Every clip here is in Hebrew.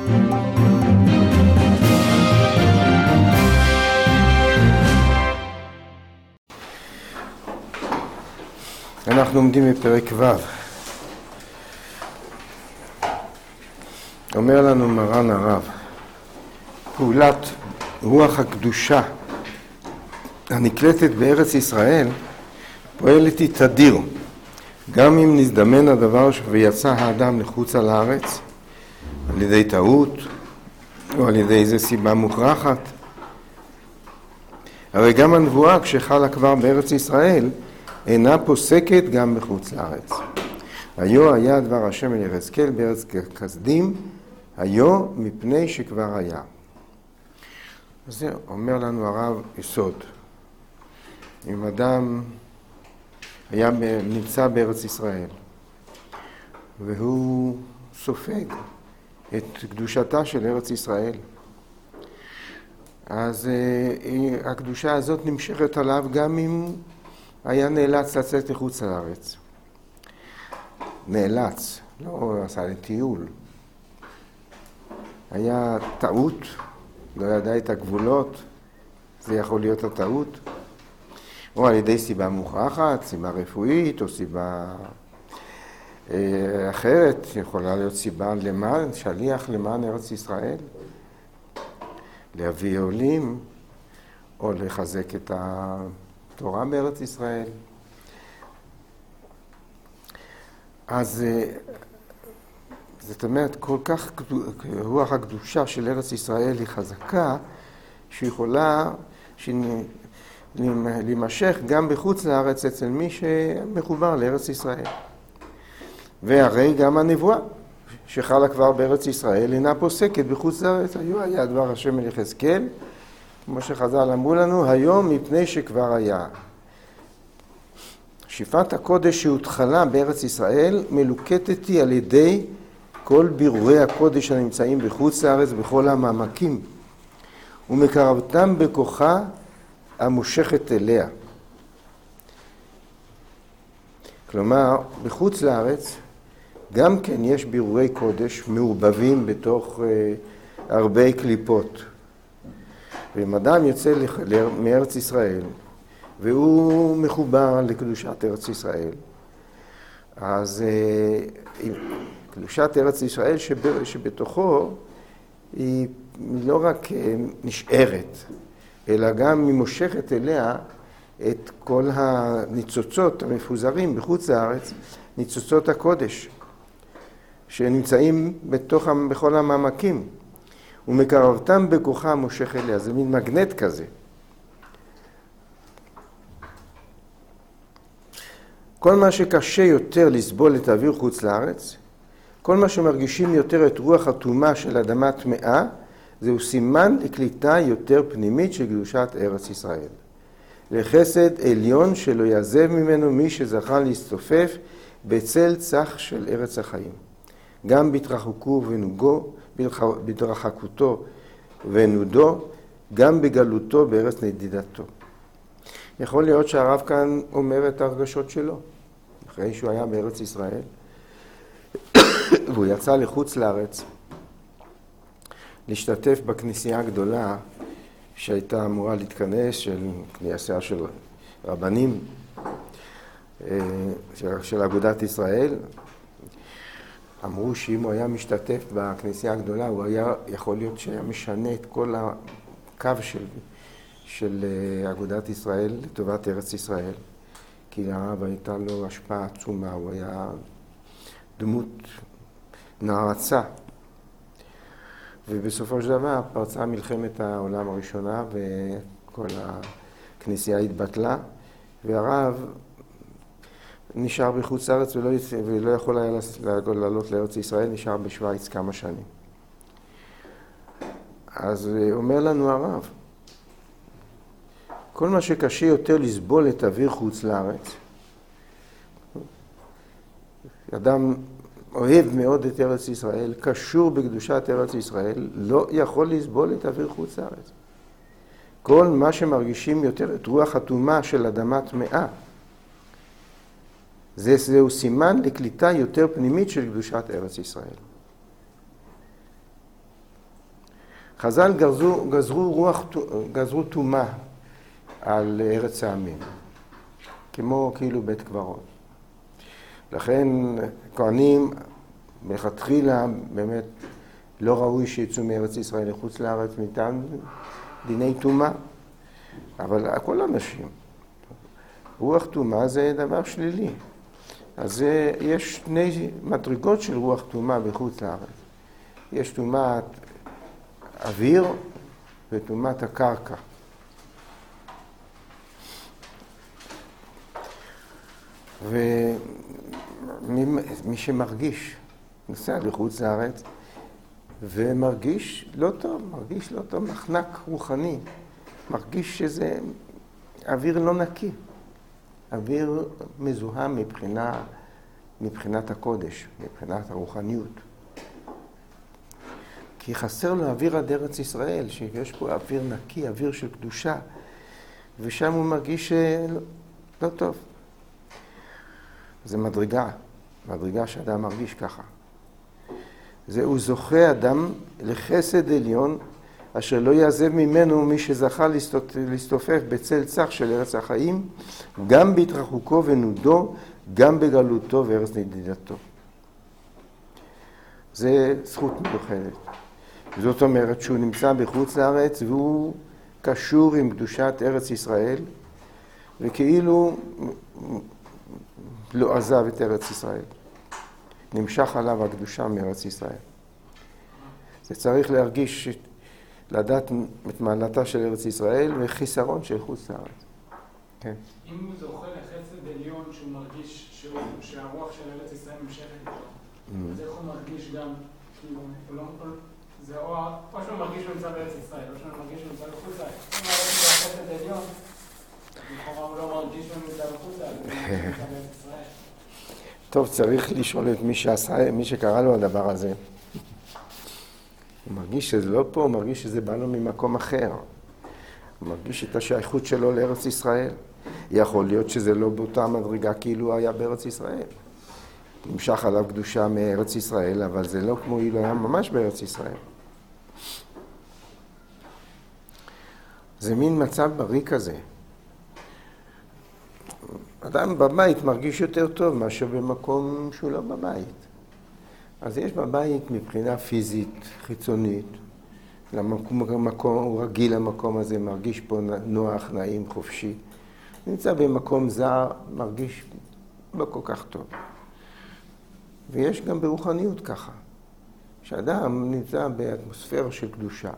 אנחנו עומדים בפרק ו'. אומר לנו מרן הרב, פעולת רוח הקדושה הנקלטת בארץ ישראל פועלת היא תדיר, גם אם נזדמן הדבר ויצא האדם לחוץ על הארץ על ידי טעות או על ידי איזו סיבה מוכרחת. הרי גם הנבואה כשחלה כבר בארץ ישראל אינה פוסקת גם בחוץ לארץ. היו היה דבר השם אל יחזקאל בארץ כסדים, היו מפני שכבר היה. זה אומר לנו הרב יסוד. אם אדם נמצא בארץ ישראל והוא סופג את קדושתה של ארץ ישראל, אז הקדושה הזאת נמשכת עליו גם אם היה נאלץ לצאת לחוץ לארץ. נאלץ, לא עשה לטיול. היה טעות, לא ידע את הגבולות, זה יכול להיות הטעות. או על ידי סיבה מוכרחת, סיבה רפואית, או סיבה אחרת, יכולה להיות סיבה למען, שליח למען ארץ ישראל, להביא עולים, או לחזק את התורה בארץ ישראל. אז זאת אומרת, כל כך רוח הקדושה של ארץ ישראל היא חזקה, שיכולה להימשך גם בחוץ לארץ אצל מי שמחובר לארץ ישראל. והרי גם הנבואה שחלה כבר בארץ ישראל אינה פוסקת בחוץ לארץ. היה דבר השם אל יחזקאל, כמו שחז"ל אמרו לנו, היום מפני שכבר היה. שפעת הקודש שהותחלה בארץ ישראל מלוקטת היא על ידי כל בירורי הקודש הנמצאים בחוץ לארץ בכל המעמקים, ומקרבתם בכוחה המושכת אליה. כלומר, בחוץ לארץ גם כן יש בירורי קודש מעורבבים בתוך הרבה קליפות. ואם אדם יוצא מארץ ישראל והוא מחובר לקדושת ארץ ישראל, אז קדושת ארץ ישראל שבתוכו היא לא רק נשארת, אלא גם היא מושכת אליה את כל הניצוצות המפוזרים בחוץ לארץ, ניצוצות הקודש, שנמצאים בכל המעמקים, ומקרבתם בכוחה מושך אליה. זה מין מגנט כזה. כל מה שקשה יותר לסבול את האוויר חוץ לארץ, כל מה שמרגישים יותר את רוח הטומאה של אדמה טמאה, זהו סימן לקליטה יותר פנימית של קדושת ארץ ישראל. לחסד עליון שלא יעזב ממנו מי שזכה להסתופף בצל צח של ארץ החיים. גם בהתרחקותו ונודו, גם בגלותו בארץ נדידתו. יכול להיות שהרב כאן אומר את הרגשות שלו, אחרי שהוא היה בארץ ישראל, והוא יצא לחוץ לארץ, להשתתף בכנסייה הגדולה שהייתה אמורה להתכנס, כניסה של רבנים של אגודת ישראל. אמרו שאם הוא היה משתתף בכנסייה הגדולה, הוא היה יכול להיות שהיה משנה את כל הקו של אגודת ישראל לטובת ארץ ישראל. כי הרב הייתה לו השפעה עצומה, הוא היה דמות נערצה. ובסופו של דבר פרצה מלחמת העולם הראשונה וכל הכנסייה התבטלה, והרב נשאר בחוץ לארץ ולא יכול היה לעלות לארץ ישראל, נשאר בשוויץ כמה שנים. אז אומר לנו הרב, כל מה שקשה יותר לסבול את אוויר חוץ לארץ, אדם אוהב מאוד את ארץ ישראל, קשור בקדושת ארץ ישראל, לא יכול לסבול את אוויר חוץ לארץ. כל מה שמרגישים יותר את רוח הטומאה של אדמה טמאה, זהו סימן לקליטה יותר פנימית של קדושת ארץ ישראל. חז"ל גזרו טומאה על ארץ העמים, כמו כאילו בית קברות. לכן כהנים מלכתחילה באמת לא ראוי שיצאו מארץ ישראל לחוץ לארץ מטעם דיני טומאה, אבל כל אנשים. רוח טומאה זה דבר שלילי. אז יש שני מדרגות של רוח טומאה בחוץ לארץ. יש טומאת אוויר וטומאת הקרקע. ומי שמרגיש, נוסע לחוץ לארץ, ומרגיש לא טוב, מחנק רוחני, מרגיש שזה אוויר לא נקי, אוויר מזוהם מבחינת הקודש, מבחינת הרוחניות. כי חסר לו אוויר עד ארץ ישראל, שיש פה אוויר נקי, אוויר של קדושה, ושם הוא מרגיש לא טוב. זה מדרגה שאדם מרגיש ככה. זהו זוכה אדם לחסד עליון, אשר לא יעזב ממנו מי שזכה להסתופף בצל צח של ארץ החיים, גם בהתרחוקו ונודו, גם בגלותו וארץ נדידתו. זה זכות מיוחדת. זאת אומרת שהוא נמצא בחוץ לארץ והוא קשור עם קדושת ארץ ישראל, וכאילו לא עזב את ארץ ישראל. נמשך עליו הקדושה מארץ ישראל. זה צריך להרגיש, לדעת את מעלתה של ארץ ישראל וחיסרון של חוץ לארץ. כן. אם הוא זוכה לחסד עליון שהוא מרגיש שהרוח של ארץ ישראל נמשכת איתו, אז איך הוא מרגיש גם, כאילו, זה או שהוא מרגיש שהוא נמצא בארץ ישראל, או שהוא מרגיש שהוא נמצא בחוץ לארץ. אם מרגיש שהוא לחסד עליון, לכאורה הוא לא מרגיש שהוא נמצא בחוץ לארץ, הוא נמצא בארץ ישראל. טוב, צריך לשאול את מי שקרא לו הדבר הזה. הוא מרגיש שזה לא פה, הוא מרגיש שזה בא לו ממקום אחר. הוא מרגיש את השייכות שלו לארץ ישראל. יכול להיות שזה לא באותה מדרגה כאילו היה בארץ ישראל. נמשך עליו קדושה מארץ ישראל, אבל זה לא כמו אילו היה ממש בארץ ישראל. זה מין מצב בריא כזה. אדם בבית מרגיש יותר טוב מאשר במקום שהוא לא בבית. אז יש בבית מבחינה פיזית, חיצונית, הוא רגיל למקום הזה, מרגיש פה נוח, נעים, חופשי. נמצא במקום זר, מרגיש לא כל כך טוב. ויש גם ברוחניות ככה, שאדם נמצא באטמוספירה של קדושה,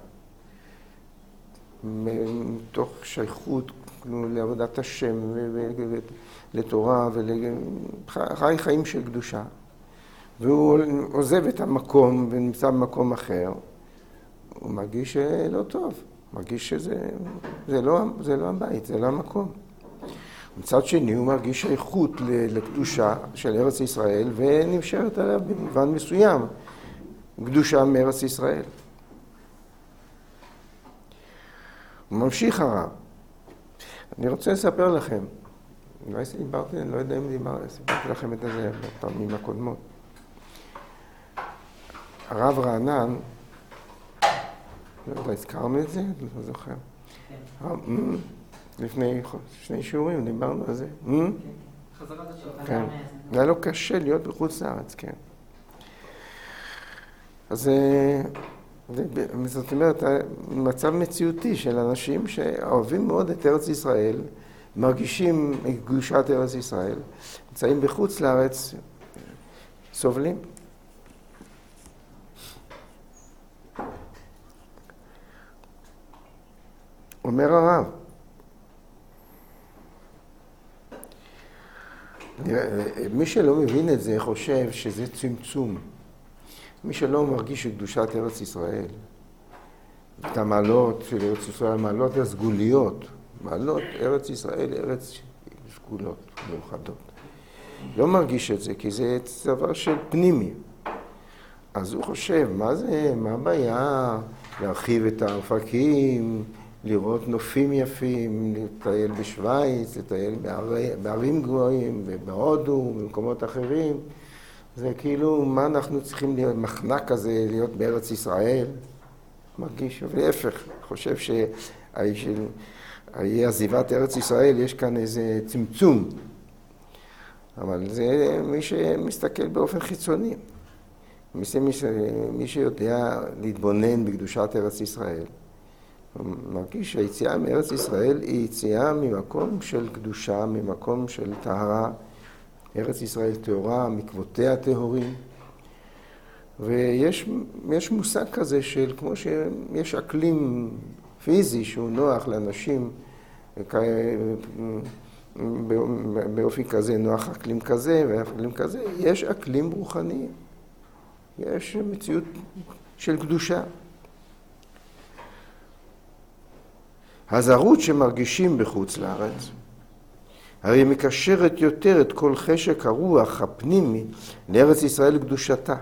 מתוך שייכות לעבודת השם ולתורה ולחי חיים של קדושה, והוא עוזב את המקום ונמצא במקום אחר, הוא מרגיש לא טוב, מרגיש שזה לא הבית, זה לא המקום. מצד שני הוא מרגיש שייכות לקדושה של ארץ ישראל ונמשרת עליו במובן מסוים קדושה מארץ ישראל. הוא ממשיך הרב. אני רוצה לספר לכם, אולי דיברתי, אני לא יודע אם סיפרתי לכם את זה בפעמים הקודמות. הרב רענן, לא יודע, הזכרנו את זה? אני לא זוכר. לפני 2 שיעורים דיברנו על זה. כן. זה היה לו קשה להיות בחוץ לארץ, כן. אז זאת אומרת, מצב מציאותי של אנשים שאוהבים מאוד את ארץ ישראל, מרגישים את קדושת ארץ ישראל, נמצאים בחוץ לארץ, סובלים. אומר הרב, מי שלא מבין את זה חושב שזה צמצום. מי שלא מרגיש את קדושת ארץ ישראל, את המעלות של ארץ ישראל, המעלות הסגוליות, מעלות ארץ ישראל, ארץ סגולות, מיוחדות. לא מרגיש את זה, כי זה דבר של פנימי. אז הוא חושב, מה הבעיה? להרחיב את האופקים, לראות נופים יפים, לטייל בשוויץ, לטייל בערים גבוהים, ובהודו, במקומות אחרים. זה כאילו, מה אנחנו צריכים להיות, מחנק כזה, להיות בארץ ישראל? מרגיש, ולהפך, חושב שהיא עזיבת ארץ ישראל, יש כאן איזה צמצום. אבל זה מי שמסתכל באופן חיצוני. מי שיודע להתבונן בקדושת ארץ ישראל, הוא מרגיש שהיציאה מארץ ישראל היא יציאה ממקום של קדושה, ממקום של טהרה. ארץ ישראל טהורה, מקוותיה טהורים. ויש מושג כזה של כמו שיש אקלים פיזי שהוא נוח לאנשים, באופי כזה נוח אקלים כזה ואקלים כזה, יש אקלים רוחני, יש מציאות של קדושה. הזרות שמרגישים בחוץ לארץ, הרי מקשרת יותר את כל חשק הרוח הפנימי לארץ ישראל לקדושתה.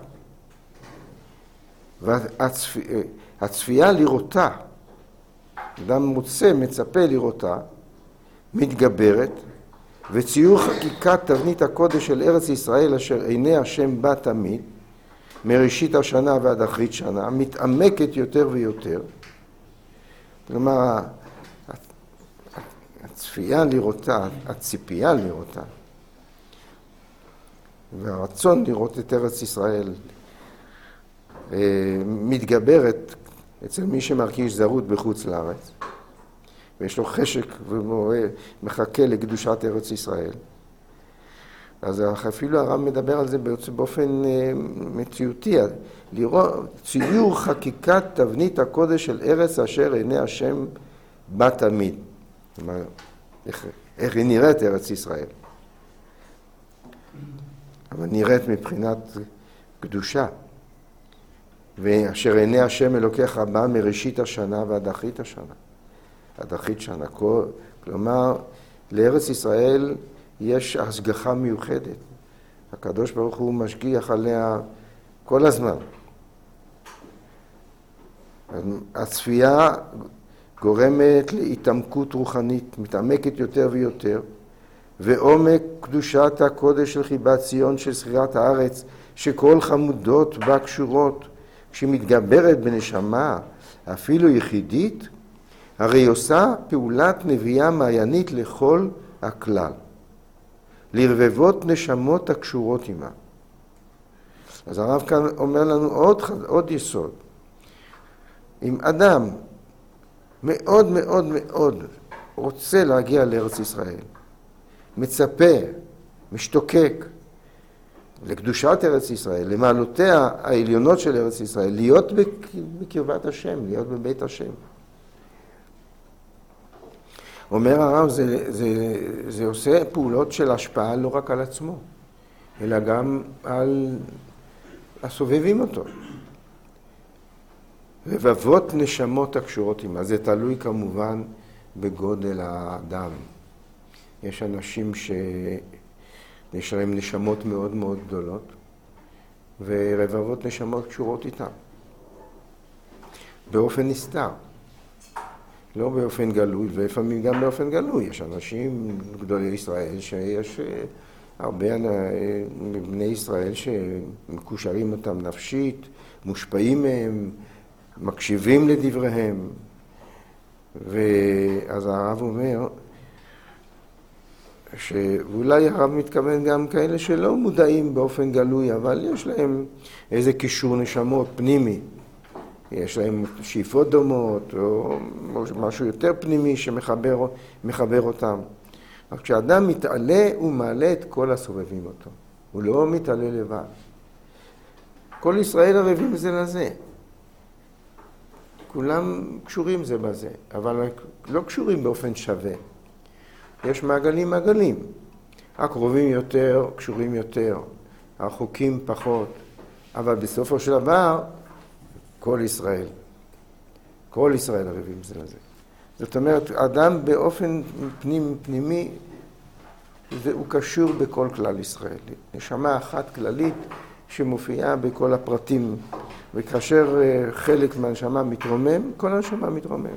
והצפייה לראותה, אדם מוצא, מצפה לראותה, מתגברת, וציור חקיקת תבנית הקודש של ארץ ישראל אשר עיני השם בה תמיד, מראשית השנה ועד אחרית שנה, מתעמקת יותר ויותר. כלומר, הצפייה לראותה, הציפייה לראותה, והרצון לראות את ארץ ישראל מתגברת אצל מי שמרגיש זרות בחוץ לארץ, ויש לו חשק ומחכה לקדושת ארץ ישראל. אז אפילו הרב מדבר על זה באופן מציאותי, לראות ציור חקיקת תבנית הקודש של ארץ אשר עיני השם בה תמיד. כלומר, איך היא נראית ארץ ישראל. אבל נראית מבחינת קדושה. ואשר עיני השם אלוקיך בא מראשית השנה ועד אחרית השנה. עד אחרית שנה. כלומר, לארץ ישראל יש השגחה מיוחדת. הקדוש ברוך הוא משגיח עליה כל הזמן. הצפייה גורמת להתעמקות רוחנית, מתעמקת יותר ויותר, ועומק קדושת הקודש של חיבת ציון של שכירת הארץ, שכל חמודות בה קשורות, כשמתגברת בנשמה, אפילו יחידית, הרי עושה פעולת נביאה מעיינית לכל הכלל, לרבבות נשמות הקשורות עמה. אז הרב כאן אומר לנו עוד יסוד. אם אדם מאוד מאוד מאוד רוצה להגיע לארץ ישראל, מצפה, משתוקק לקדושת ארץ ישראל, למעלותיה העליונות של ארץ ישראל, להיות בקרבת השם, להיות בבית השם. אומר הרב, זה עושה פעולות של השפעה לא רק על עצמו, אלא גם על הסובבים אותו. רבבות נשמות הקשורות עמה, זה תלוי כמובן בגודל האדם. יש אנשים שיש להם נשמות מאוד מאוד גדולות, ורבבות נשמות קשורות איתם. באופן נסתר. לא באופן גלוי, ולפעמים גם באופן גלוי. יש אנשים גדולי ישראל שיש הרבה מבני ישראל שמקושרים אותם נפשית, מושפעים מהם, מקשיבים לדבריהם. ואז הרב אומר שאולי הרב מתכוון גם כאלה שלא מודעים באופן גלוי, אבל יש להם איזה קישור נשמות פנימי. יש להם שאיפות דומות, או משהו יותר פנימי שמחבר אותם. אבל כשאדם מתעלה, הוא מעלה את כל הסובבים אותו. הוא לא מתעלה לבד. כל ישראל ערבים זה לזה. כולם קשורים זה בזה, אבל לא קשורים באופן שווה. יש מעגלים. הקרובים יותר, קשורים יותר, הרחוקים פחות. אבל בסופו של דבר, כל ישראל ערבים זה לזה. זאת אומרת, אדם באופן פנימי, הוא קשור בכל כלל ישראל. נשמה אחת כללית שמופיעה בכל הפרטים, וכאשר חלק מהנשמה מתרומם, כל הנשמה מתרוממת.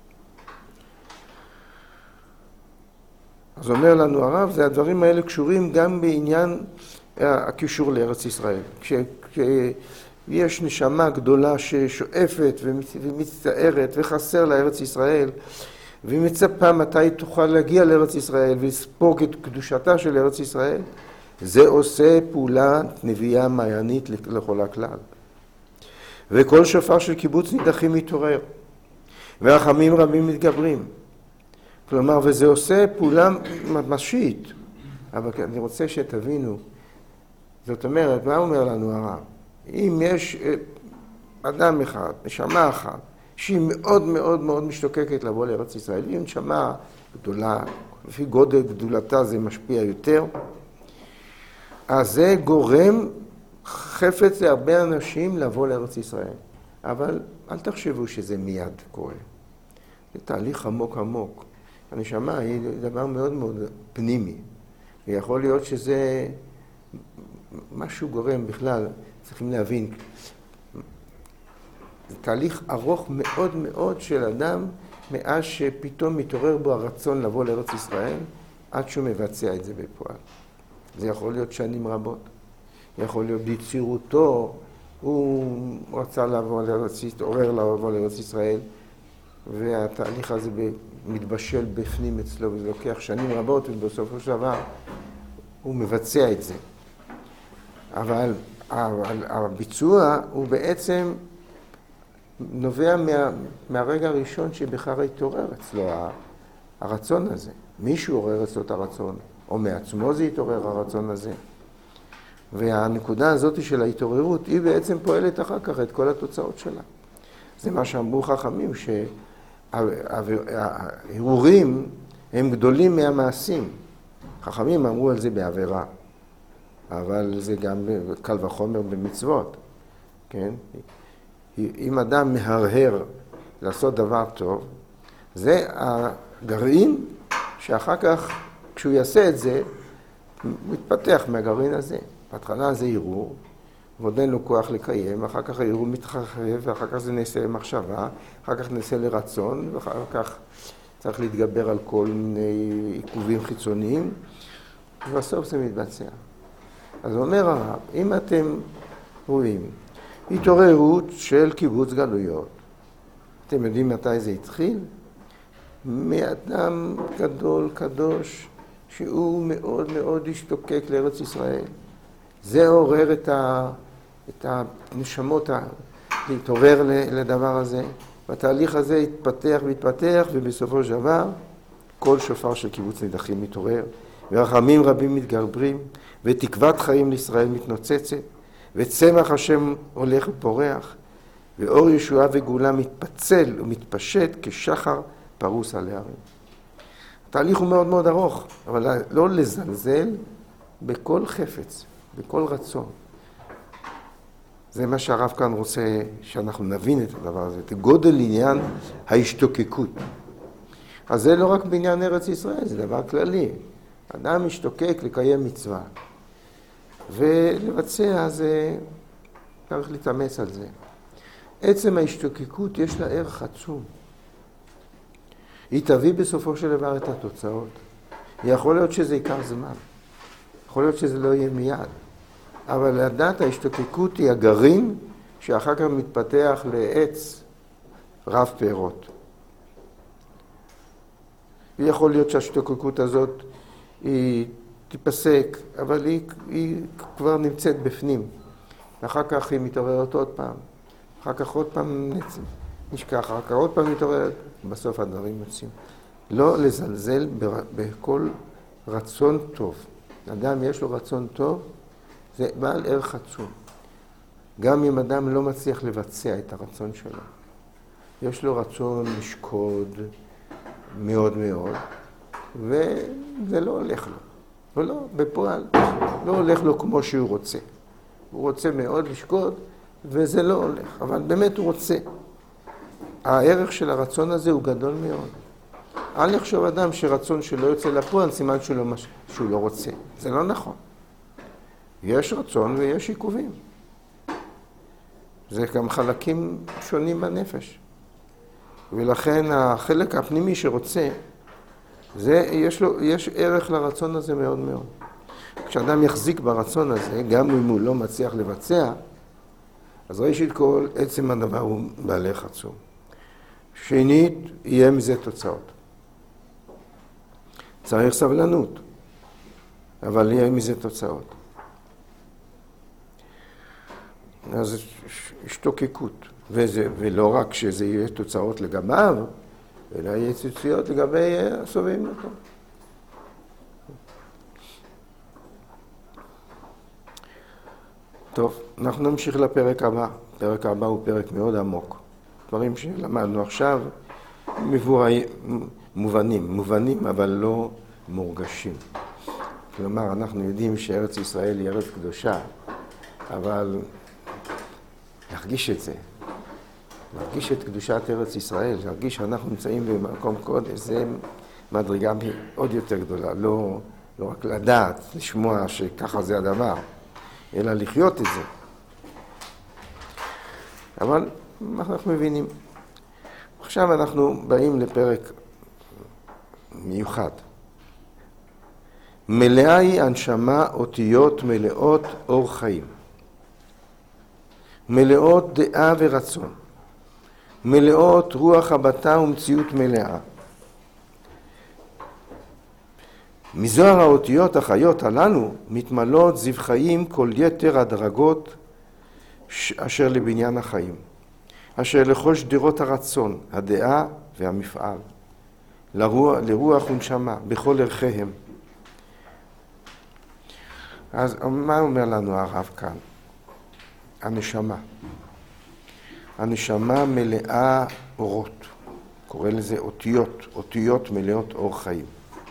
אז אומר לנו הרב, הדברים האלה קשורים גם בעניין הקישור לארץ ישראל. ויש נשמה גדולה ששואפת ומצטערת וחסר לארץ ישראל, ומצפה מתי תוכל להגיע לארץ ישראל ולספוג את קדושתה של ארץ ישראל, זה עושה פעולה נביאה מעיינית לכל הכלל. וכל שופר של קיבוץ נידחים מתעורר, ורחמים רבים מתגברים. כלומר, וזה עושה פעולה ממשית. אבל אני רוצה שתבינו, זאת אומרת, מה אומר לנו הרב? אם יש אדם אחד, נשמה אחת, שהיא מאוד מאוד מאוד משתוקקת לבוא לארץ ישראל, היא נשמה גדולה, לפי גודל גדולתה זה משפיע יותר, אז זה גורם חפץ להרבה אנשים לבוא לארץ ישראל. אבל אל תחשבו שזה מיד קורה. זה תהליך עמוק עמוק. הנשמה היא דבר מאוד מאוד פנימי. ויכול להיות שזה משהו גורם בכלל, צריכים להבין. זה תהליך ארוך מאוד מאוד של אדם, מאז שפתאום מתעורר בו הרצון לבוא לארץ ישראל, עד שהוא מבצע את זה בפועל. זה יכול להיות שנים רבות. יכול להיות בצעירותו, הוא רצה לבוא לארץ, התעורר לבוא לארץ ישראל, והתהליך הזה מתבשל בפנים אצלו, וזה לוקח שנים רבות, ובסופו של דבר הוא מבצע את זה. אבל הביצוע הוא בעצם נובע מהרגע הראשון שבכלל התעורר אצלו הרצון הזה. מישהו עורר אצלו את הרצון, או מעצמו זה התעורר הרצון הזה. והנקודה הזאת של ההתעוררות היא בעצם פועלת אחר כך את כל התוצאות שלה. זה מה שאמרו חכמים, שההרהורים הם גדולים מהמעשים. חכמים אמרו על זה בעבירה, אבל זה גם קל וחומר במצוות, כן? אם אדם מהרהר לעשות דבר טוב, זה הגרעין שאחר כך, כשהוא יעשה את זה, מתפתח מהגרעין הזה. בהתחלה זה ערעור, ועוד אין לו כוח לקיים, אחר כך הערעור מתרחב, ואחר כך זה נעשה למחשבה, אחר כך נעשה לרצון, ואחר כך צריך להתגבר על כל מיני עיכובים חיצוניים, ובסוף זה מתבצע. אז אומר הרב, אם אתם רואים התעוררות של קיבוץ גלויות, אתם יודעים מתי זה התחיל? מאדם גדול, קדוש, שהוא מאוד מאוד השתוקק לארץ ישראל. זה עורר את הנשמות להתעורר לדבר הזה. והתהליך הזה התפתח והתפתח, ובסופו של דבר כל שופר של קיבוץ נידחים מתעורר, ורחמים רבים מתגברים, ותקוות חיים לישראל מתנוצצת, וצמח השם הולך ופורח, ואור ישועה וגאולה מתפצל ומתפשט כשחר פרוס על הערים. התהליך הוא מאוד מאוד ארוך, אבל לא לזלזל בכל חפץ, בכל רצון. זה מה שהרב כאן רוצה שאנחנו נבין את הדבר הזה, את גודל עניין ההשתוקקות. אז זה לא רק בעניין ארץ ישראל, זה דבר כללי. אדם משתוקק לקיים מצווה, ולבצע זה, צריך להתאמץ על זה. עצם ההשתוקקות יש לה ערך עצום. היא תביא בסופו של דבר את התוצאות. יכול להיות שזה ייקח זמן, יכול להיות שזה לא יהיה מיד, אבל לדעת ההשתוקקות היא הגרעין שאחר כך מתפתח לעץ רב פירות. ויכול להיות שההשתוקקות הזאת היא תיפסק, אבל היא כבר נמצאת בפנים. ואחר כך היא מתעוררת עוד פעם. אחר כך עוד פעם נשכח, אחר כך עוד פעם מתעוררת, בסוף הדברים יוצאים. לא לזלזל בכל רצון טוב. אדם יש לו רצון טוב, זה בעל ערך עצום. גם אם אדם לא מצליח לבצע את הרצון שלו. יש לו רצון לשקוד מאוד מאוד, וזה לא הולך לו. ולא, בפועל, לא הולך לו כמו שהוא רוצה. הוא רוצה מאוד לשקוד, וזה לא הולך, אבל באמת הוא רוצה. הערך של הרצון הזה הוא גדול מאוד. אל יחשוב אדם שרצון שלא יוצא לפועל, סימן שהוא לא רוצה. זה לא נכון. יש רצון ויש עיכובים. זה גם חלקים שונים בנפש. ולכן החלק הפנימי שרוצה, יש ערך לרצון הזה מאוד מאוד. כשאדם יחזיק ברצון הזה, גם אם הוא לא מצליח לבצע, אז ראשית כל, עצם הדבר הוא בהלך עצום. שנית, יהיה מזה תוצאות. צריך סבלנות, אבל יהיה מזה תוצאות. אז השתוקקות, ולא רק שזה יהיה תוצאות לגביו, אלא יהיה תוצאות לגבי הסובבים אותו. טוב, אנחנו נמשיך לפרק הבא. הפרק הבא הוא פרק מאוד עמוק. דברים שלמדנו עכשיו מובנים, אבל לא מורגשים. כלומר, אנחנו יודעים שארץ ישראל היא ארץ קדושה, אבל להרגיש את זה, להרגיש את קדושת ארץ ישראל, להרגיש שאנחנו נמצאים במקום קודש, זה מדרגה עוד יותר גדולה. לא רק לדעת, לשמוע שככה זה הדבר, אלא לחיות את זה. אבל אנחנו מבינים. עכשיו אנחנו באים לפרק מיוחד. מלאה היא הנשמה אותיות מלאות אור חיים. מלאות דעה ורצון. מלאות רוח הבטה ומציאות מלאה. מזוהר האותיות החיות הללו מתמלאות זיו חיים כל יתר הדרגות אשר לבניין החיים, אשר לכל שדרות הרצון, הדעה והמפעל, לרוח ונשמה, בכל ערכיהם. אז מה אומר לנו הרב כאן? הנשמה. הנשמה מלאה אורות. קורא לזה אותיות, אותיות מלאות אור חיים.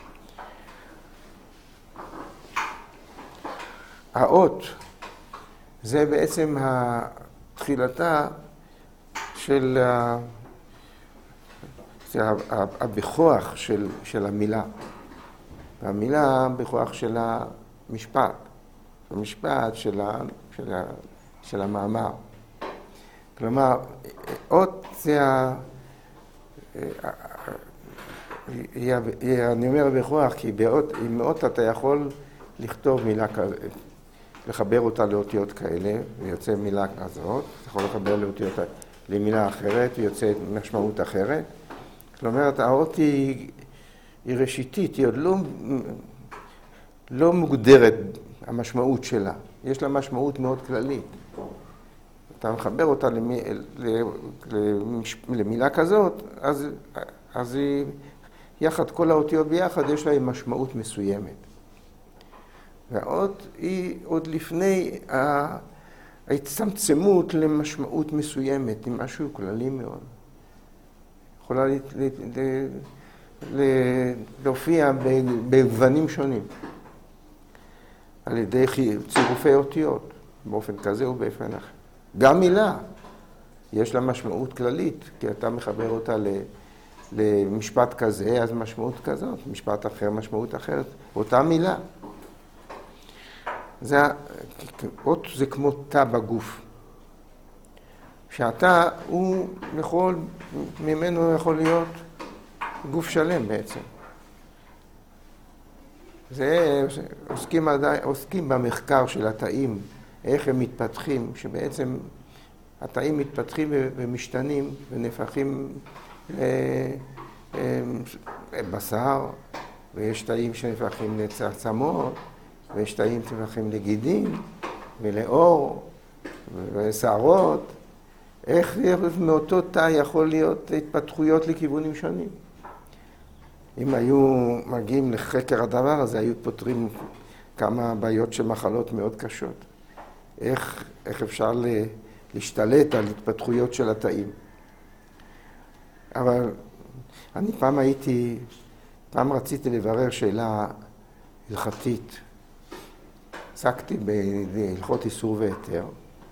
האות זה בעצם תחילתה של הבכוח של המילה. והמילה בכוח של המשפט. המשפט של המאמר. כלומר, אות זה אני אומר בכוח, כי עם אות אתה יכול לכתוב מילה כזאת, לחבר אותה לאותיות כאלה, ויוצא מילה כזאת, אתה יכול לחבר לאותיות למילה אחרת, ויוצא משמעות אחרת. כלומר, האות היא ראשיתית, היא עוד לא מוגדרת המשמעות שלה. יש לה משמעות מאוד כללית. אתה מחבר אותה למילה כזאת, אז יחד, כל האותיות ביחד יש להם משמעות מסוימת. והאות היא עוד לפני ההצטמצמות למשמעות מסוימת, עם משהו כללי מאוד. יכולה להופיע בגוונים שונים, על ידי צירופי אותיות, באופן כזה או באופן אחר. גם מילה, יש לה משמעות כללית, כי אתה מחבר אותה למשפט כזה, אז משמעות כזאת, משפט אחר, משמעות אחרת, אותה מילה. אות זה כמו תא בגוף. שהתא הוא ממנו יכול להיות גוף שלם בעצם. עוסקים במחקר של התאים, איך הם מתפתחים, שבעצם התאים מתפתחים ומשתנים ונפחים לבשר, ויש תאים שנפחים לעצמות, ויש תאים שנפחים לגידים ולאור ושערות. איך מאותו תא יכול להיות התפתחויות לכיוונים שונים? אם היו מגיעים לחקר הדבר הזה, היו פותרים כמה בעיות של מחלות מאוד קשות. איך אפשר להשתלט על התפתחויות של התאים. אבל אני פעם רציתי לברר שאלה הלכתית. עסקתי בהלכות איסור והיתר,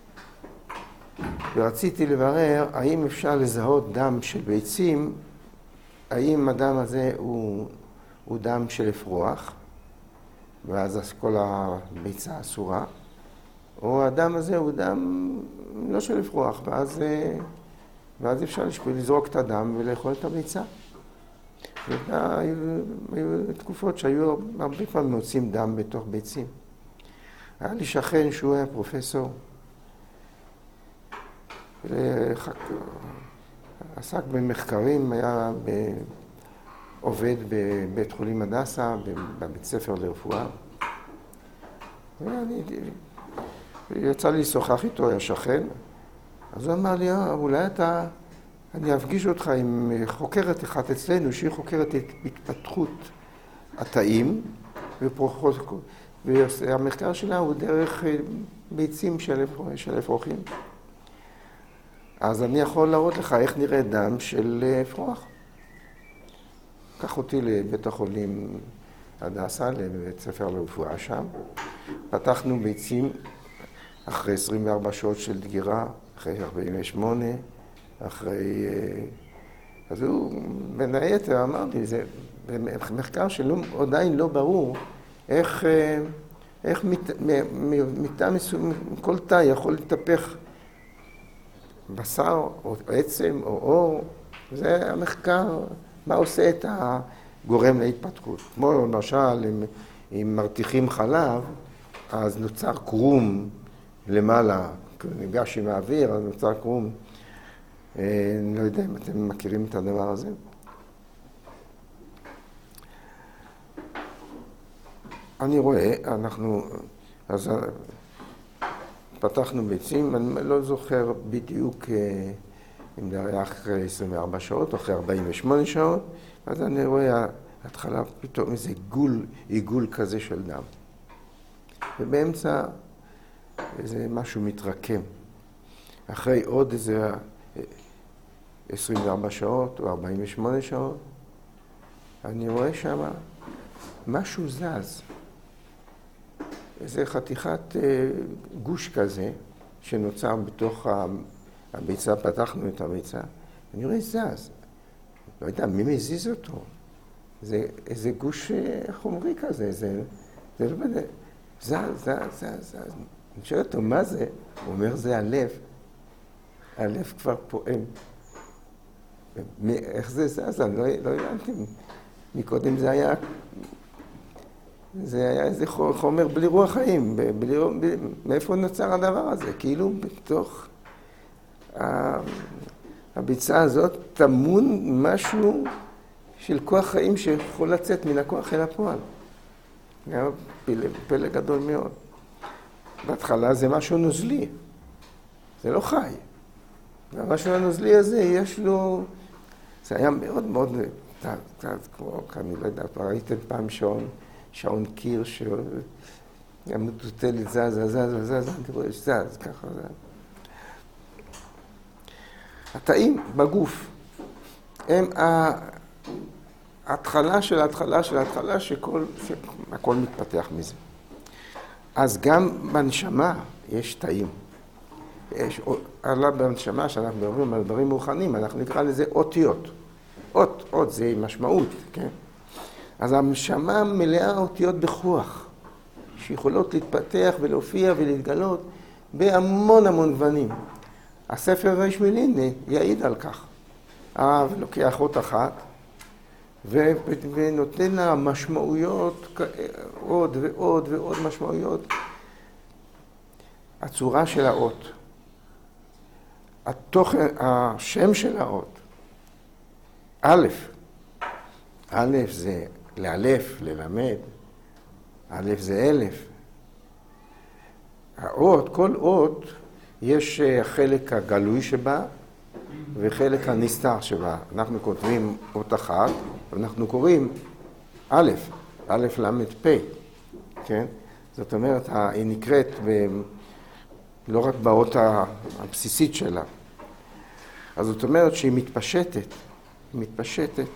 ורציתי לברר האם אפשר לזהות דם של ביצים, האם הדם הזה הוא דם של אפרוח, ואז כל הביצה אסורה, או הדם הזה הוא דם לא של אפרוח, ואז אפשר לזרוק את הדם ולאכול את הביצה. היו תקופות שהיו הרבה פעמים מוצאים דם בתוך ביצים. היה לי שכן שהוא היה פרופסור, עסק במחקרים, היה עובד בבית חולים הדסה, בבית ספר לרפואה. יצא לי לשוחח איתו, היה שכן. אז הוא אמר לי, אולי אני אפגיש אותך עם חוקרת אחת אצלנו, שהיא חוקרת את התפתחות התאים, והמחקר שלה הוא דרך ביצים של אפרוחים. אז אני יכול להראות לך איך נראה דם של אפרוח. קח אותי לבית החולים הדסה, לבית ספר לרפואה שם. פתחנו ביצים אחרי 24 שעות של דגירה, אחרי 48, אחרי... אז הוא בין היתר אמר לי, זה מחקר שעדיין לא ברור איך מתא מסוים, כל תא יכול להתהפך בשר או עצם או אור. זה המחקר, מה עושה את הגורם להתפתחות. כמו למשל, אם מרתיחים חלב, אז נוצר קרום למעלה, ניגש עם האוויר, אז נוצר קרום. אני לא יודע אם אתם מכירים את הדבר הזה. אני רואה, אז פתחנו ביצים, אני לא זוכר בדיוק אם זה היה אחרי 24 שעות או אחרי 48 שעות, אז אני רואה התחלה פתאום איזה עיגול כזה של דם. ובאמצע איזה משהו מתרקם. אחרי עוד איזה 24 שעות או 48 שעות, אני רואה שם משהו זז. איזה חתיכת גוש כזה שנוצר בתוך הביצה, פתחנו את הביצה. אני רואה זז. לא יודע, מי מזיז אותו? זה איזה גוש חומרי כזה, זה לא בדי. זז. אני שואל אותו, מה זה? הוא אומר, זה הלב. הלב כבר פועם. איך זה זז? אני לא הבנתי. מקודם זה היה איזה חומר בלי רוח חיים. מאיפה נוצר הדבר הזה? כאילו בתוך הביצה הזאת טמון משהו של כוח חיים שיכול לצאת מן הכוח אל הפועל. היה פלא גדול מאוד. בהתחלה זה משהו נוזלי. זה לא חי. והמשהו הנוזלי הזה יש לו... זה היה מאוד מאוד... כמו, אני לא יודע, ראיתם פעם שעון קיר גם מטוטלת זז, אני רואה שזז, ככה זה. התאים בגוף הם ההתחלה של ההתחלה שהכל מתפתח מזה. אז גם בנשמה יש תאים. בנשמה שאנחנו מדברים על דברים רוחניים, אנחנו נקרא לזה אותיות. אות זה משמעות, כן? אז הנשמה מלאה אותיות בכוח, שיכולות להתפתח ולהופיע ולהתגלות בהמון גוונים. הספר רשמילין יעיד על כך. לוקח אות אחת, ונותן לה משמעויות, עוד ועוד משמעויות. הצורה של האות, השם של האות, א' זה לאלף, ללמד, א' זה אלף. האות, כל אות, יש חלק הגלוי שבה וחלק הנסתר שבה. אנחנו כותבים אות אחת, ואנחנו קוראים א' למד פ', כן? זאת אומרת, היא נקראת לא רק באות הבסיסית שלה. אז זאת אומרת שהיא מתפשטת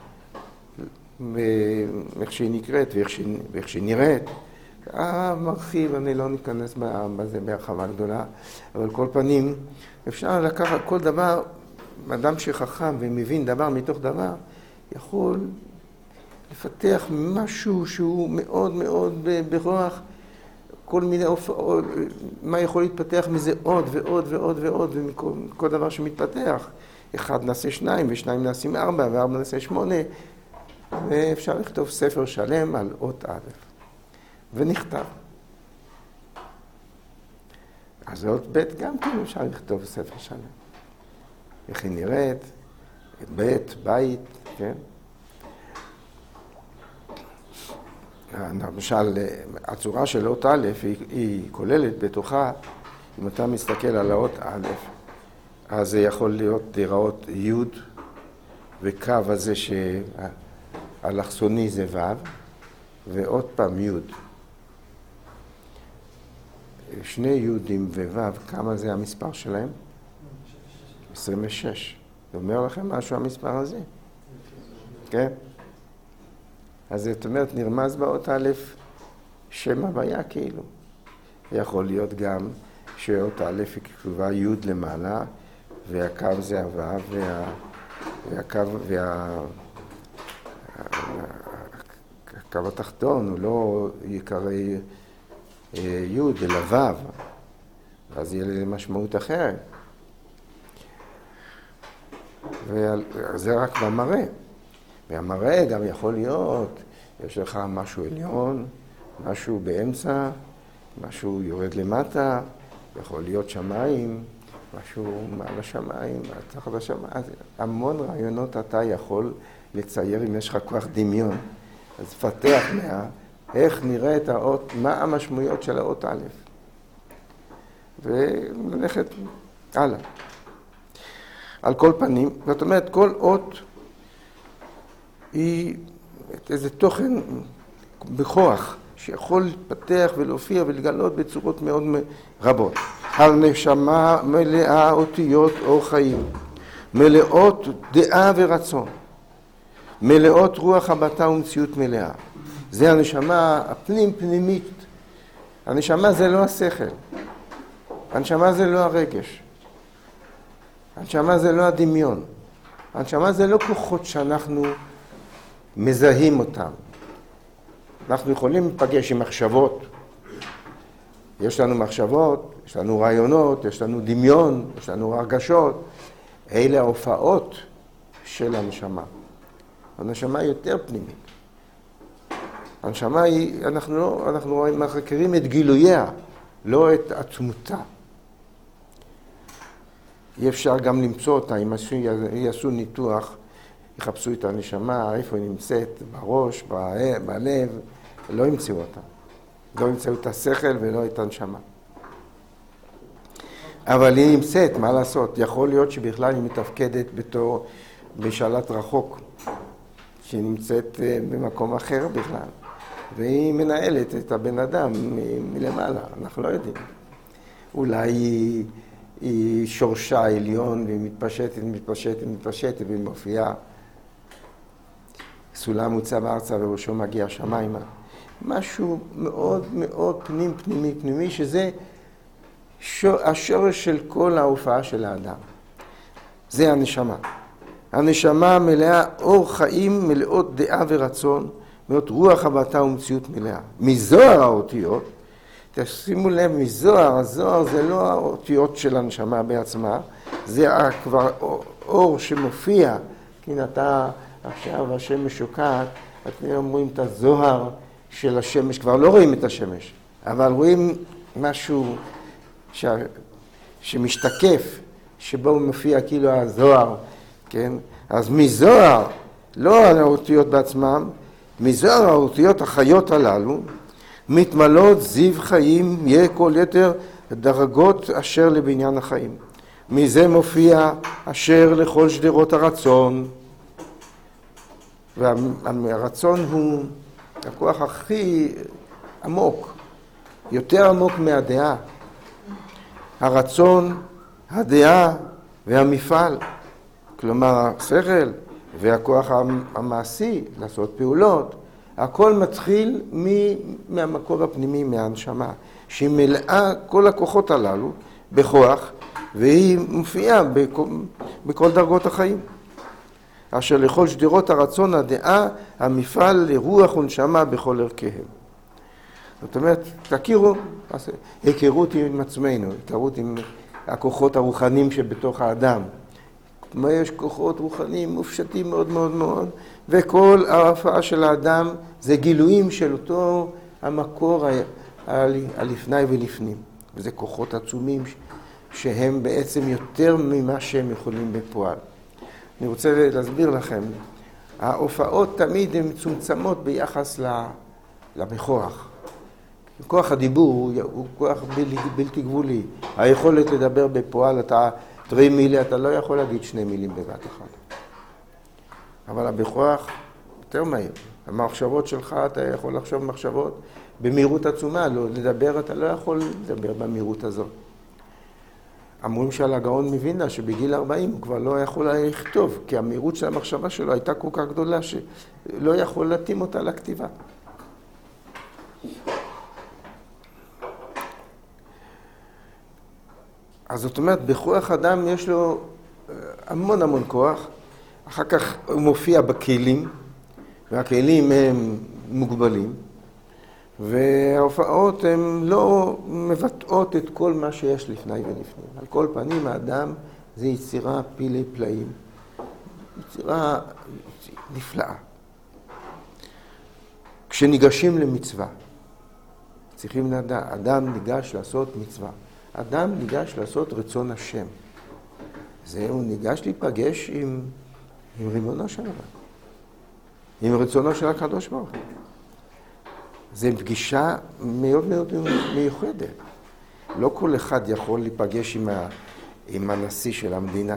ואיך שהיא נקראת ואיך שהיא נראית. מרחיב, אני לא ניכנס בזה בהרחבה גדולה, אבל כל פנים אפשר לקחת כל דבר, אדם שחכם ומבין דבר מתוך דבר, יכול לפתח משהו שהוא מאוד מאוד ברוח, כל מיני מה יכול להתפתח מזה עוד ועוד, ומכל דבר שמתפתח. 1 נעשה 2, ו2 נעשים 4, ו4 נעשה 8, ואפשר לכתוב ספר שלם על אות א'. ונכתב. אז אות ב' גם כן אפשר לכתוב ספר שלם. איך היא נראית, בית, כן? למשל, הצורה של אות א' היא כוללת בתוכה, אם אתה מסתכל על האות א', אז זה יכול להיראות י' וקו הזה שהאלכסוני זה ו', ועוד פעם י'. שני י' וו', כמה זה המספר שלהם? 26. זה אומר לכם משהו המספר הזה? כן? אז זאת אומרת, נרמז באות א' שם הוויה כאילו. יכול להיות גם שאות א' היא כתובה י' למעלה, והקו זה הו' והקו התחתון הוא לא יקרא י' אלא ו', אז יהיה לזה משמעות אחרת. וזה רק במראה. והמראה גם יכול להיות, יש לך משהו עליון, משהו באמצע, משהו יורד למטה, יכול להיות שמיים, משהו מעל השמיים, תחת השמיים. המון רעיונות אתה יכול לצייר אם יש לך כוח דמיון. אז פתח איך נראה את האות, מה המשמעויות של האות א', וללכת הלאה. על כל פנים, זאת אומרת, כל אות היא איזה תוכן בכוח שיכול להתפתח ולהופיע ולגלות בצורות מאוד רבות. הנשמה מלאה אותיות אור חיים, מלאות דעה ורצון, מלאות רוח הבטה ומציאות מלאה. זה הנשמה הפנים-פנימית. הנשמה זה לא השכל. הנשמה זה לא הרגש. הנשמה זה לא הדמיון. הנשמה זה לא כוחות שאנחנו מזהים אותם. אנחנו יכולים לפגש עם מחשבות. יש לנו מחשבות, יש לנו רעיונות, יש לנו דמיון, יש לנו הרגשות. אלה ההופעות של הנשמה. הנשמה היא יותר פנימית. הנשמה היא, אנחנו מכירים את גילוייה, לא את עצמותה. אי אפשר גם למצוא אותה, אם יעשו ניתוח, יחפשו את הנשמה, איפה היא נמצאת, בראש, בלב, לא ימצאו אותה. לא ימצאו את השכל ולא את הנשמה. אבל היא נמצאת, מה לעשות? יכול להיות שבכלל היא מתפקדת בתור בשלט רחוק, שהיא נמצאת במקום אחר בכלל. והיא מנהלת את הבן אדם מלמעלה, אנחנו לא יודעים. אולי היא שורשה עליון והיא מתפשטת והיא מופיעה. סולם מוצב ארצה וראשו מגיע שמיימה. משהו מאוד מאוד פנימי, שזה השורש של כל ההופעה של האדם. זה הנשמה. הנשמה מלאה אור חיים, מלאות דעה ורצון, מלאות רוח הבטה ומציאות מלאה. מזוהר האותיות, תשימו לב, מזוהר, הזוהר זה לא האותיות של הנשמה בעצמה, זה כבר אור שמופיע, כי אתה עכשיו השמש שוקעת, אתם אומרים את הזוהר של השמש, כבר לא רואים את השמש, אבל רואים משהו שמשתקף, שבו הוא מופיע כאילו הזוהר, כן? אז מזוהר, לא האותיות בעצמם, מזוהר האותיות החיות הללו, מתמלות זיו חיים, יהיה כל יתר דרגות אשר לבניין החיים. מזה מופיע אשר לכל שדרות הרצון. והרצון הוא הכוח הכי עמוק, יותר עמוק מהדעה. הרצון, הדעה והמפעל, כלומר השכל והכוח המעשי לעשות פעולות, הכל מתחיל מהמקור הפנימי, מהנשמה, שהיא מלאה כל הכוחות הללו בכוח, והיא מופיעה בכל דרגות החיים. אשר לכל שדרות הרצון, הדעה, המפעל לרוח ונשמה בכל ערכיהם. זאת אומרת, תכירו, היכרות עם עצמנו, היכרות עם הכוחות הרוחניים שבתוך האדם. כלומר, יש כוחות רוחניים מופשטים מאוד מאוד מאוד, וכל ההופעה של האדם זה גילויים של אותו המקור הלפני ולפנים. וזה כוחות עצומים שהם בעצם יותר ממה שהם יכולים בפועל. אני רוצה להסביר לכם, ההופעות תמיד הן מצומצמות ביחס למכוח. כוח הדיבור הוא כוח בלתי גבולי. היכולת לדבר בפועל, אתה תראי מילה, אתה לא יכול להגיד 2 מילים בבת אחת. אבל הבכוח יותר מהיר. המחשבות שלך, אתה יכול לחשוב מחשבות במהירות עצומה, לדבר, אתה לא יכול לדבר במהירות הזאת. אמרים שעל הגאון מווילנה שבגיל 40 הוא כבר לא יכול היה לכתוב, כי המהירות של המחשבה שלו הייתה כל כך גדולה שלא יכול להתאים אותה לכתיבה. אז זאת אומרת, בכוח אדם יש לו המון כוח, אחר כך הוא מופיע בכלים, והכלים הם מוגבלים, וההופעות הן לא מבטאות את כל מה שיש לפני ולפנים. על כל פנים, האדם זה יצירה פילי פלאים, יצירה נפלאה. כשניגשים למצווה, צריכים לדעת, אדם ניגש לעשות מצווה. אדם ניגש לעשות רצון השם. הוא ניגש להיפגש עם ריבונו של עולם, עם רצונו של הקדוש ברוך הוא. זו פגישה מאוד מאוד מיוחדת. לא כל אחד יכול להיפגש עם הנשיא של המדינה.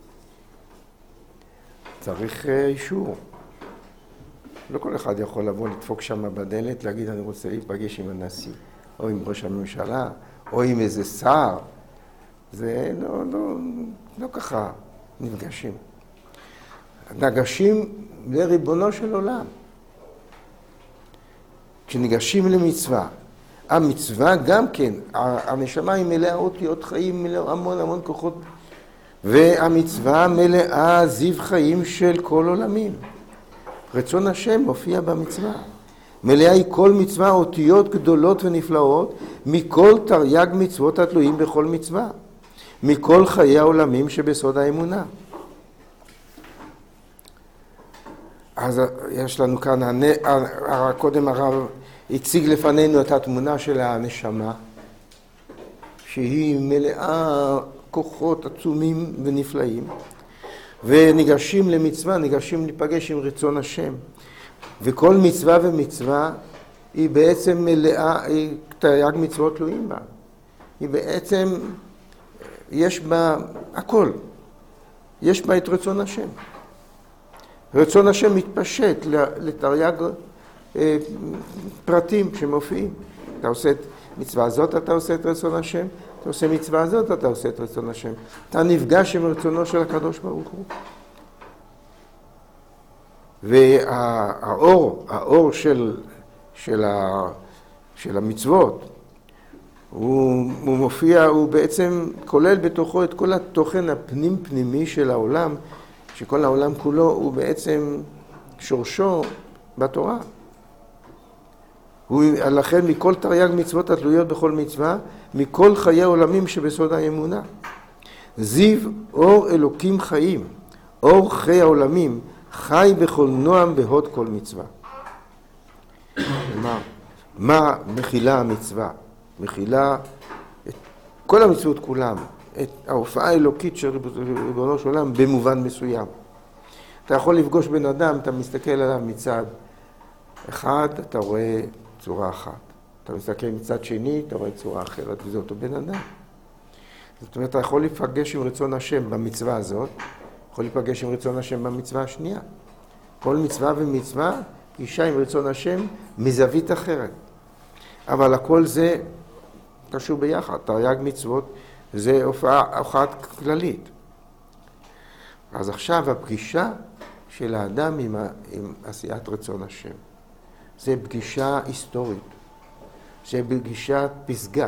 צריך אישור. לא כל אחד יכול לבוא לדפוק שם בדלת, להגיד אני רוצה להיפגש עם הנשיא, או עם ראש הממשלה, או עם איזה שר. זה לא ככה נפגשים. ניגשים לריבונו של עולם. כשניגשים למצווה, המצווה גם כן, הנשמה היא מלאה אותיות חיים, מלאה המון כוחות, והמצווה מלאה זיו חיים של כל עולמים. רצון השם מופיע במצווה. מלאה היא כל מצווה אותיות גדולות ונפלאות, מכל תרי"ג מצוות התלויים בכל מצווה, מכל חיי העולמים שבסוד האמונה. אז יש לנו כאן, קודם הרב הציג לפנינו את התמונה של הנשמה, שהיא מלאה כוחות עצומים ונפלאים, וניגשים למצווה, ניגשים להיפגש עם רצון השם. וכל מצווה ומצווה היא בעצם מלאה, היא תרי"ג מצוות תלויים בה. היא בעצם, יש בה הכל. יש בה את רצון השם. רצון השם מתפשט לתרי"ג פרטים שמופיעים. אתה עושה את מצווה הזאת, אתה עושה את רצון השם. אתה עושה מצווה הזאת, אתה עושה את רצון השם. אתה נפגש עם רצונו של הקדוש ברוך הוא. והאור של המצוות, הוא מופיע, הוא בעצם כולל בתוכו את כל התוכן הפנים-פנימי של העולם, שכל העולם כולו הוא בעצם שורשו בתורה. לכן מכל תרי"ג מצוות התלויות בכל מצווה, מכל חיי עולמים שבסוד האמונה. זיו אור אלוקים חיים, אור חיי העולמים, חי בכל נועם בהוד כל מצווה. מה מכילה המצווה? מכילה את כל המצוות כולם, את ההופעה האלוקית של ריבונו של עולם במובן מסוים. אתה יכול לפגוש בן אדם, אתה מסתכל עליו מצד אחד, אתה רואה צורה אחת. אתה מסתכל מצד שני, אתה רואה צורה אחרת, וזה אותו בן אדם. זאת אומרת, אתה יכול לפגש עם רצון השם במצווה הזאת, יכול להיפגש עם רצון השם במצווה השנייה. כל מצווה ומצווה אישה עם רצון השם מזווית אחרת. אבל הכל זה קשור ביחד. תרי"ג מצוות זה הופעה אחת כללית. אז עכשיו הפגישה של האדם עם עשיית רצון השם. זה פגישה היסטורית. זה פגישת פסגה.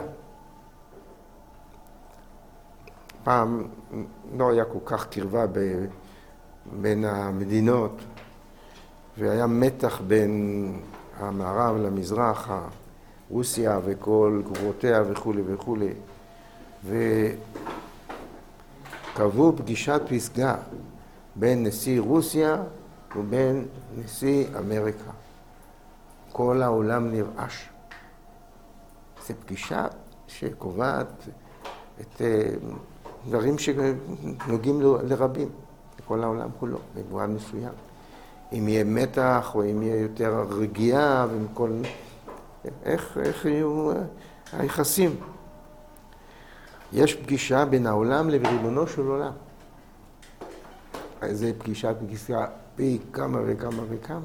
פעם לא היה כל כך קרבה בין המדינות, והיה מתח בין המערב למזרח, רוסיה וכל גרורותיה וכו' וכו'. וקבעו פגישת פסגה בין נשיא רוסיה ובין נשיא אמריקה. כל העולם נרעש. זו פגישה שקובעת את דברים שנוגעים לרבים, לכל העולם כולו, במובן מסוים. אם יהיה מתח או אם יהיה יותר רגיעה, איך יהיו היחסים. יש פגישה בין העולם לריבונו של עולם. זה פגישה פי כמה וכמה וכמה.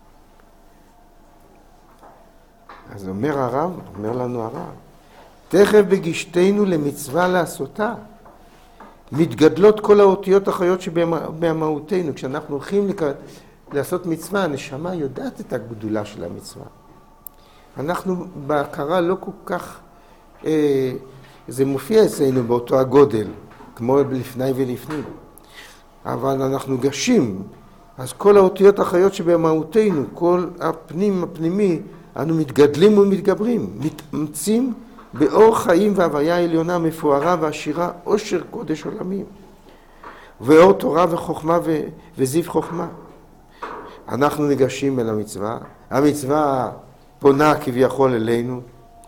אז אומר לנו הרב, תכף בגישתנו למצווה לעשותה, מתגדלות כל האותיות החיות שבמהותנו. כשאנחנו הולכים לעשות מצווה, הנשמה יודעת את הגדולה של המצווה. אנחנו בהכרה לא כל כך, זה מופיע אצלנו באותו הגודל, כמו לפני ולפנים. אבל אנחנו גשים, אז כל האותיות החיות שבמהותנו, כל הפנימי, אנו מתגדלים ומתגברים, מתאמצים באור חיים והוויה עליונה מפוארה ועשירה, עושר קודש עולמים, ואור תורה וחוכמה וזיו חוכמה. אנחנו ניגשים אל המצווה, המצווה פונה כביכול אלינו,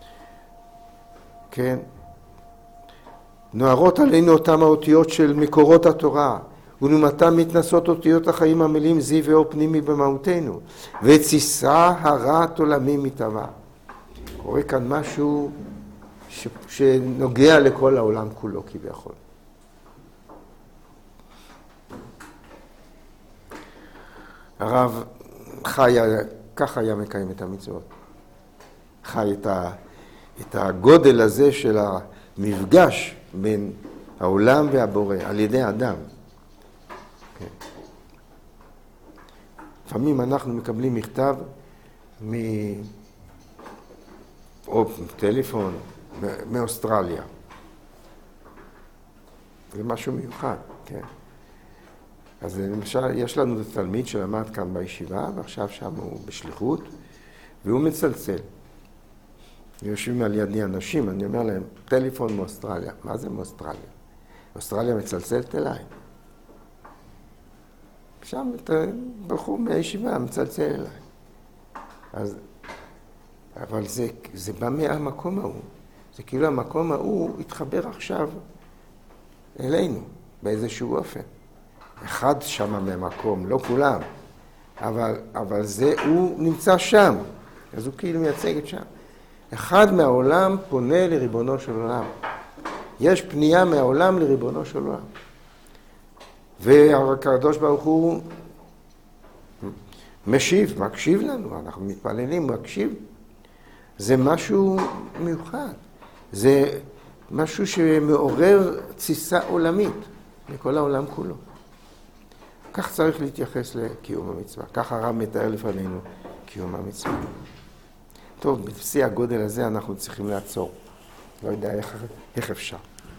כן? נוערות עלינו אותם האותיות של מקורות התורה, ולעומתם מתנסות אותיות החיים המלאים זיו ואור פנימי במהותנו, ותסיסה הרת עולמים מתהווה. קורה כאן משהו שנוגע לכל העולם כולו כביכול. הרב חי, ככה היה מקיים את המצוות. חי את הגודל הזה של המפגש בין העולם והבורא על ידי האדם. לפעמים אנחנו מקבלים מכתב או טלפון מאוסטרליה. זה משהו מיוחד, כן. אז למשל, יש לנו תלמיד שלמד כאן בישיבה, ועכשיו שם הוא בשליחות, והוא מצלצל. יושבים על ידי אנשים, אני אומר להם, טלפון מאוסטרליה. מה זה מאוסטרליה? אוסטרליה מצלצלת אליי. שם בחור מהישיבה מצלצל אליי. אבל זה בא מהמקום ההוא. זה כאילו המקום ההוא התחבר עכשיו אלינו, באיזשהו אופן. אחד שם מהמקום, לא כולם, אבל הוא נמצא שם, אז הוא כאילו מייצג את שם. אחד מהעולם פונה לריבונו של עולם. יש פנייה מהעולם לריבונו של עולם. והקדוש ברוך הוא מקשיב לנו, אנחנו מתפללים, מקשיב. זה משהו מיוחד. זה משהו שמעורר תסיסה עולמית לכל העולם כולו. כך צריך להתייחס לקיום המצווה. כך הרב מתאר לפנינו קיום המצווה. טוב, בשיא הגודל הזה אנחנו צריכים לעצור. לא יודע איך אפשר.